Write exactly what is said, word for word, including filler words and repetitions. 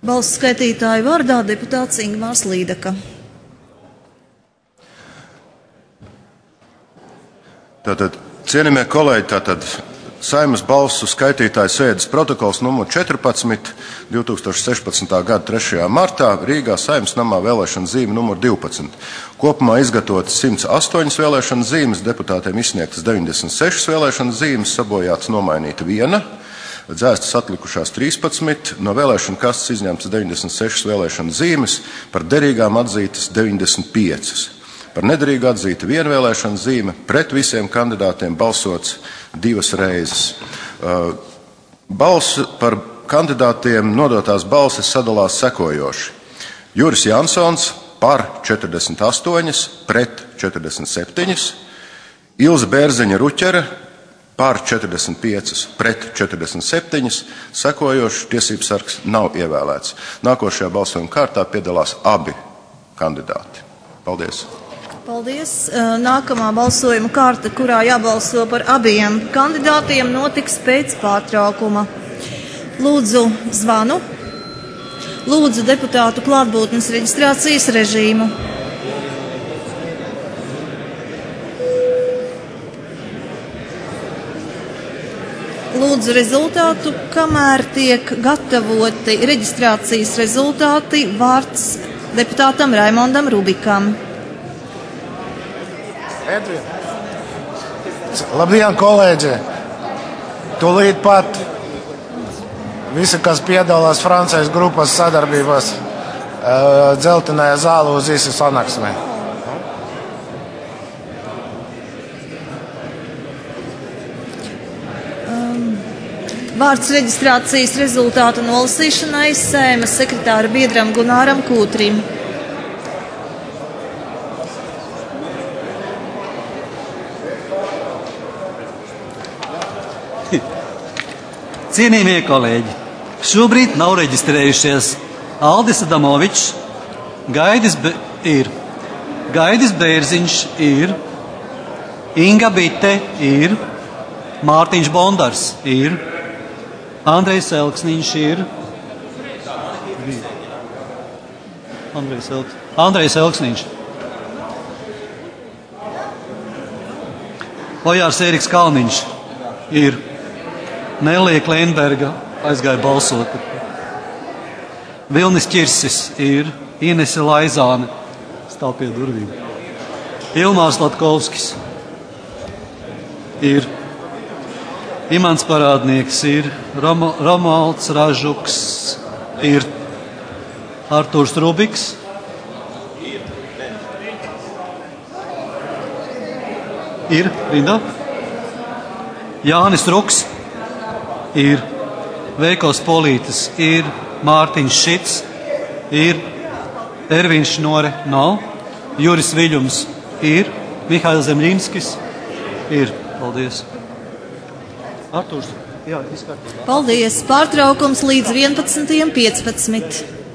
Balsu skaitītāju vārdā deputāts Ingmārs Līdaka. Tātad, cienījamie kolēģi, tātad Saeimas balsu skaitītāju sēdes protokols numur četrpadsmit, divi tūkstoši sešpadsmitā gada trešajā martā Rīgā Saeimas namā vēlēšana zīme numur divpadsmit. Kopumā izgatavotas simts astoņas vēlēšana zīmes, deputātiem izsniegtas deviņdesmit sešas vēlēšana zīmes, sabojāts nomainīta viena, dzēstas atlikušās trīspadsmit, no vēlēšana kastes izņemtas deviņdesmit sešas vēlēšana zīmes, par derīgām atzītas deviņdesmit piecas. Par nederīgu atzīta viena vēlēšana zīme, pret visiem kandidātiem balsots divas reizes. Balsu par kandidātiem nodotās balsis sadalās sekojoši. Juris Jansons par četrdesmit astoņas, pret četrdesmit septiņas, Ilze Bērziņa Ruķere par četrdesmit piecas, pret četrdesmit septiņas, sekojoši tiesības sargs nav ievēlēts. Nākošajā balsojuma kārtā piedalās abi kandidāti. Paldies! Paldies. Nākamā balsojuma kārta, kurā jābalso par abiem kandidātiem, notiks pēc pārtraukuma. Lūdzu zvanu. Lūdzu deputātu klātbūtnes reģistrācijas režīmu. Lūdzu rezultātu, kamēr tiek gatavoti reģistrācijas rezultāti, vārds deputātam Raimondam Rubikam. Edvin. Labdien, kolēģi! Tūlīt pat visi, kas piedalās Francijas grupas sadarbības dzeltenajā zālē uz īsu sanāksmi. Um, vārds reģistrācijas rezultātu nolasīšanai Saeimas sekretāra biedram Gunāram Kūtrim. Cienījamie kolēģi, šobrīd nav reģistrējušies Aldis Adamovičs, Gaidis Be ir, Gaidis Bērziņš ir, Inga Bite ir, Mārtiņš Bondars ir, Andrejs Elksniņš ir, Andrejs, Elks, Andrejs Elksniņš, Ojārs Ēriks Kalniņš ir, Nelija Kleinberga aizgāja balsot. Vilnis Ķirsis ir, Inese Laizāne stāv pie durvīm. Ilmārs Latkovskis ir, Imants Parādnieks ir, Romo, Romualds Ražuks ir, Artūrs Rubiks ir, rindā, Jānis Ruks ir, Veikos Polītis ir, Mārtiņš Šits ir, Ervīns Šnore nav, Juris Viļums ir, Mihails Zemļinskis ir. Paldies. Artūrs. Jā, izkārtībā. Paldies. Pārtraukums līdz vienpadsmitajam piecpadsmit.